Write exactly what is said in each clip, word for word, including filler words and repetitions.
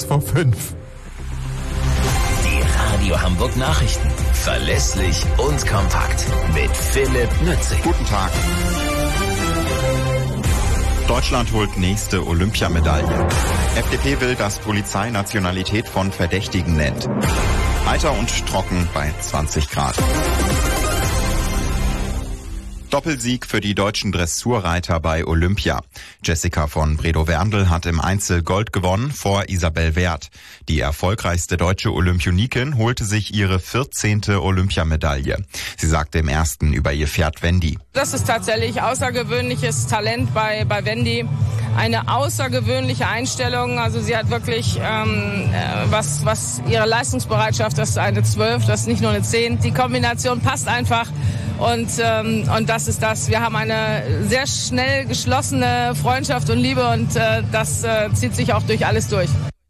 vor fünf. Die Radio Hamburg Nachrichten. Verlässlich und kompakt. Mit Philipp Nützig. Guten Tag. Deutschland holt nächste Olympiamedaille. F D P will, dass Polizei Nationalität von Verdächtigen nennt. Heiter und trocken bei zwanzig Grad. Doppelsieg für die deutschen Dressurreiter bei Olympia. Jessica von Bredow-Werndl hat im Einzel Gold gewonnen vor Isabel Werth. Die erfolgreichste deutsche Olympionikin holte sich ihre vierzehnte Olympiamedaille. Sie sagte im ersten über ihr Pferd Wendy: Das ist tatsächlich außergewöhnliches Talent bei, bei Wendy. Eine außergewöhnliche Einstellung. Also sie hat wirklich, ähm, was, was ihre Leistungsbereitschaft, das ist eine zwölf, das ist nicht nur eine zehn. Die Kombination passt einfach. Und, ähm, und das ist das. Wir haben eine sehr schnell geschlossene Freundschaft und Liebe und äh, das äh, zieht sich auch durch alles durch.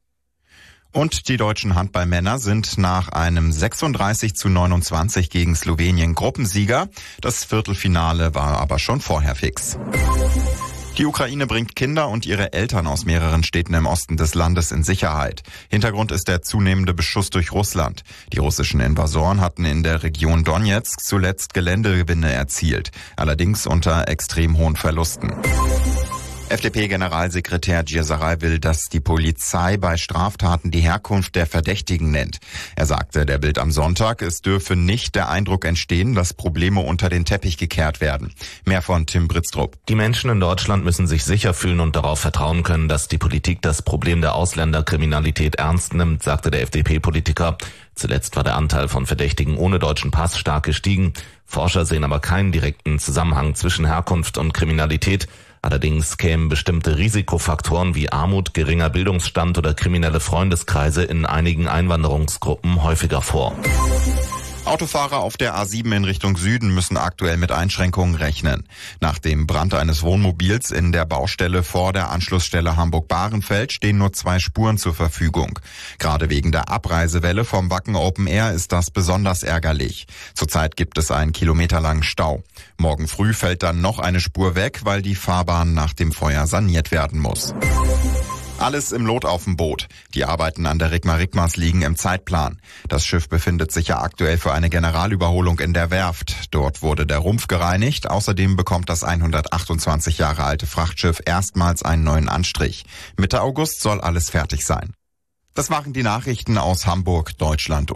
Und die deutschen Handballmänner sind nach einem sechsunddreißig zu neunundzwanzig gegen Slowenien Gruppensieger. Das Viertelfinale war aber schon vorher fix. Die Ukraine bringt Kinder und ihre Eltern aus mehreren Städten im Osten des Landes in Sicherheit. Hintergrund ist der zunehmende Beschuss durch Russland. Die russischen Invasoren hatten in der Region Donetsk zuletzt Geländegewinne erzielt, allerdings unter extrem hohen Verlusten. F D P-Generalsekretär Gierserei will, dass die Polizei bei Straftaten die Herkunft der Verdächtigen nennt. Er sagte der Bild am Sonntag, es dürfe nicht der Eindruck entstehen, dass Probleme unter den Teppich gekehrt werden. Mehr von Tim Britztrup. Die Menschen in Deutschland müssen sich sicher fühlen und darauf vertrauen können, dass die Politik das Problem der Ausländerkriminalität ernst nimmt, sagte der F D P-Politiker. Zuletzt war der Anteil von Verdächtigen ohne deutschen Pass stark gestiegen. Forscher sehen aber keinen direkten Zusammenhang zwischen Herkunft und Kriminalität. Allerdings kämen bestimmte Risikofaktoren wie Armut, geringer Bildungsstand oder kriminelle Freundeskreise in einigen Einwanderungsgruppen häufiger vor. Autofahrer auf der A sieben in Richtung Süden müssen aktuell mit Einschränkungen rechnen. Nach dem Brand eines Wohnmobils in der Baustelle vor der Anschlussstelle Hamburg-Bahrenfeld stehen nur zwei Spuren zur Verfügung. Gerade wegen der Abreisewelle vom Wacken Open Air ist das besonders ärgerlich. Zurzeit gibt es einen kilometerlangen Stau. Morgen früh fällt dann noch eine Spur weg, weil die Fahrbahn nach dem Feuer saniert werden muss. Alles im Lot auf dem Boot. Die Arbeiten an der Rigma-Rigmas liegen im Zeitplan. Das Schiff befindet sich ja aktuell für eine Generalüberholung in der Werft. Dort wurde der Rumpf gereinigt. Außerdem bekommt das hundertachtundzwanzig Jahre alte Frachtschiff erstmals einen neuen Anstrich. Mitte August soll alles fertig sein. Das waren die Nachrichten aus Hamburg, Deutschland.